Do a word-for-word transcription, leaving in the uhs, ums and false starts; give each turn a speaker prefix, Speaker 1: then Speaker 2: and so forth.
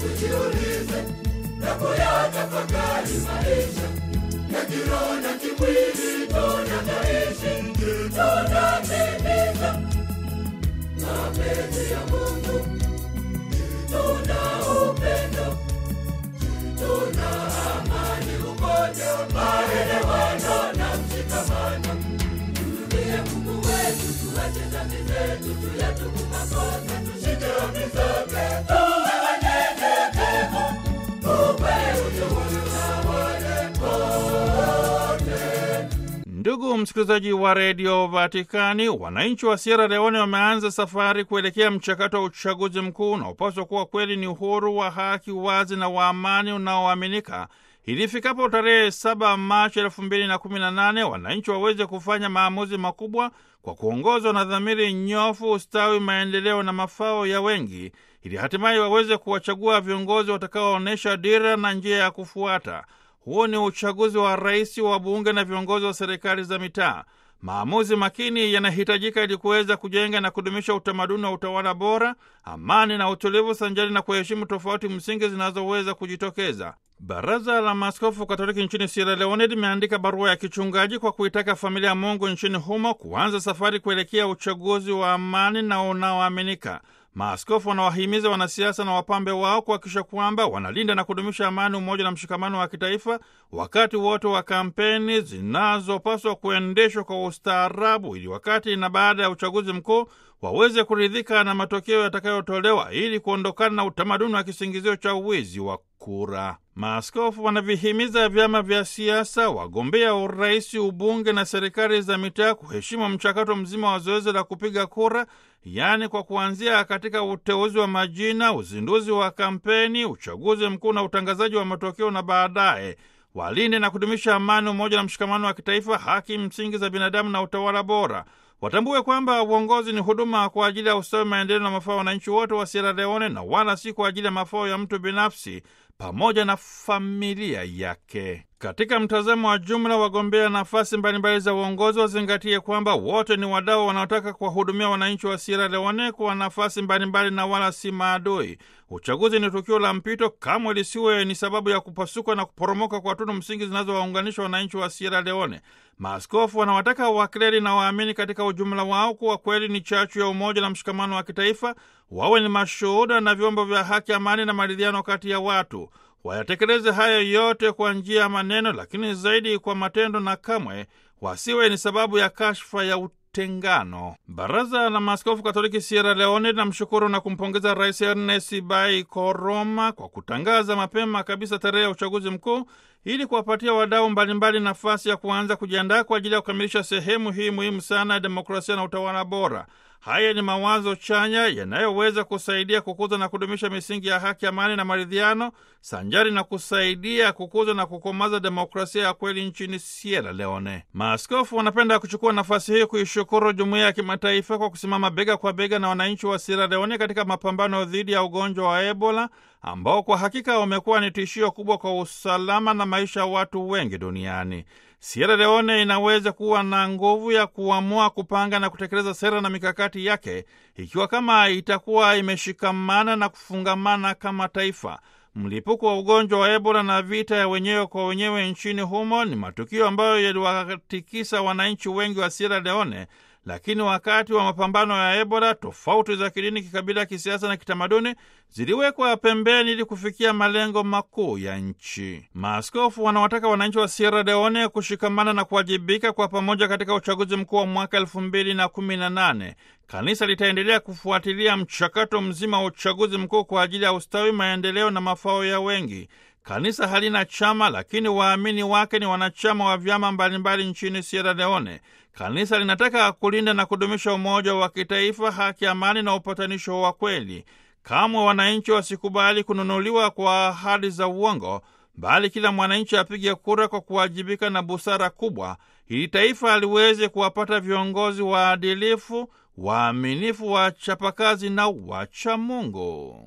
Speaker 1: tujiulize na kuyatafakari maisha ya kiroho na kimwili tunavyoishi. Tunatimiza mapenzi ya Mungu, tuna upendo, tuna amani, umoja, maelewano na mshikamano. Tumie Mungu wetu, tuache dhambi zetu, tuyatubu makosa, tushike amri zake, tuwe wanyenyekevu, ukweli, utu, na wale wote.
Speaker 2: Ndugu msikilizaji wa redio Vatikani, wananchi wa Sierra Leone wameanza safari kuelekea mchakato wa uchaguzi mkuu unaopaswa kuwa kweli ni uhuru, wa haki, wazi na wa amani unaoaminika, ili ifikapo tarehe saba Machi elfu mbili na kumi na nane wananchi waweze kufanya maamuzi makubwa kwa kuongozwa na dhamiri nyofu, ustawi, maendeleo na mafao ya wengi, ili hatimaye waweze kuwachagua viongozi watakaoonyesha dira na njia ya kufuata. Huo ni uchaguzi wa rais, wa bunge na viongozi wa serikali za mitaa. Maamuzi makini yanahitajika ili kuweza kujenga na kudumisha utamaduni wa utawala bora, amani na utulivu, sanjari na kuheshimu tofauti msingi zinazoweza kujitokeza. Baraza la Maaskofu Katoliki nchini Sierra Leone limeandika barua ya kichungaji kwa kuitaka familia ya Mungu nchini humo kuanza safari kuelekea uchaguzi wa amani na unaoaminika. Maaskofu wanawahimiza wanasiasa na wapambe wao kuhakikisha kwamba wanalinda na kudumisha amani, umoja na mshikamano wa kitaifa wakati wote wa kampeni zinazopaswa kuendeshwa kwa ustaarabu, ili wakati na baada ya uchaguzi mkuu waweze kuridhika na matokeo yatakayotolewa, ili kuondokana na utamaduni wa kisingizio cha uwizi wa kura. Maaskofu wanavihimiza vyama vya siasa, wagombea urais, ubunge na serikali za mitaa kuheshimu mchakato mzima wa zoezi la kupiga kura, yaani kwa kuanzia katika uteuzi wa majina, uzinduzi wa kampeni, uchaguzi mkuu na utangazaji wa matokeo, na baadaye walinde na kudumisha amani, umoja na mshikamano wa kitaifa, haki msingi za binadamu na utawala bora. Watambue kwamba uongozi ni huduma kwa ajili ya ustawi, maendeleo na mafao ya wananchi wote wa Sierra Leone, na wala si kwa ajili ya mafao ya mtu binafsi pamoja na familia yake. Katika mtazamo wa jumla, wagombea nafasi mbalimbali za uongozi wazingatie kwamba wote ni wadau wanaotaka kuwahudumia wananchi wa Sierra Leone kwa nafasi mbalimbali na wala si maadui. Uchaguzi ni tukio la mpito, kamwe lisiwe ni sababu ya kupasuka na kuporomoka kwa tunu msingi zinazowaunganisha wananchi wa Sierra Leone. Maaskofu wanawataka wakleri na waamini katika ujumla wao kuwa kweli ni chachu ya umoja na mshikamano wa kitaifa, wawe ni mashuhuda na vyombo vya haki, amani na maridhiano kati ya watu. Wayatekeleze haya yote kwa njia ya maneno, lakini zaidi kwa matendo, na kamwe wasiwe ni sababu ya kashfa ya utengano. Baraza la Maaskofu Katoliki Sierra Leone linamshukuru na kumpongeza Rais Ernest Bai Koroma kwa kutangaza mapema kabisa tarehe ya uchaguzi mkuu, ili kuwapatia wadau mbalimbali nafasi ya kuanza kujiandaa kwa ajili ya kukamilisha sehemu hii muhimu sana ya demokrasia na utawala bora. Haya ni mawazo chanya yanayoweza kusaidia kukuza na kudumisha misingi ya haki, amani na maridhiano, sanjari na kusaidia kukuza na kukomaza demokrasia ya kweli nchini Sierra Leone. Maaskofu wanapenda kuchukua nafasi hii kuishukuru jumuiya ya kimataifa kwa kusimama bega kwa bega na wananchi wa Sierra Leone katika mapambano dhidi ya ugonjwa wa Ebola, ambao kwa hakika umekuwa ni tishio kubwa kwa usalama na maisha ya watu wengi duniani. Sierra Leone inaweza kuwa na nguvu ya kuamua, kupanga na kutekeleza sera na mikakati yake, ikiwa kama itakuwa imeshikamana na kufungamana kama taifa. Mlipuko wa ugonjwa wa Ebola na vita ya wenyewe kwa wenyewe nchini humo ni matukio ambayo yaliwatikisa wananchi wengi wa Sierra Leone, lakini wakati wa mapambano ya Ebola, tofauti za kidini, kikabila, kisiasa na kitamaduni ziliwekwa pembeni ili kufikia malengo makuu ya nchi. Maaskofu wanawataka wananchi wa Sierra Leone kushikamana na kuwajibika kwa pamoja katika uchaguzi mkuu wa mwaka elfu mbili na kumi na nane. Kanisa litaendelea kufuatilia mchakato mzima wa uchaguzi mkuu kwa ajili ya ustawi, maendeleo na mafao ya wengi. Kanisa halina chama, lakini waamini wake ni wanachama wa vyama mbalimbali nchini Sierra Leone. Kanisa linataka kulinda na kudumisha umoja wa kitaifa, haki, amani na upatanisho wa kweli. Kamwe wananchi wasikubali kununuliwa kwa ahadi za uongo, bali kila mwananchi apige kura kwa kuwajibika na busara kubwa, ili taifa liweze kuwapata viongozi waadilifu, waaminifu, wachapakazi na wacha Mungu.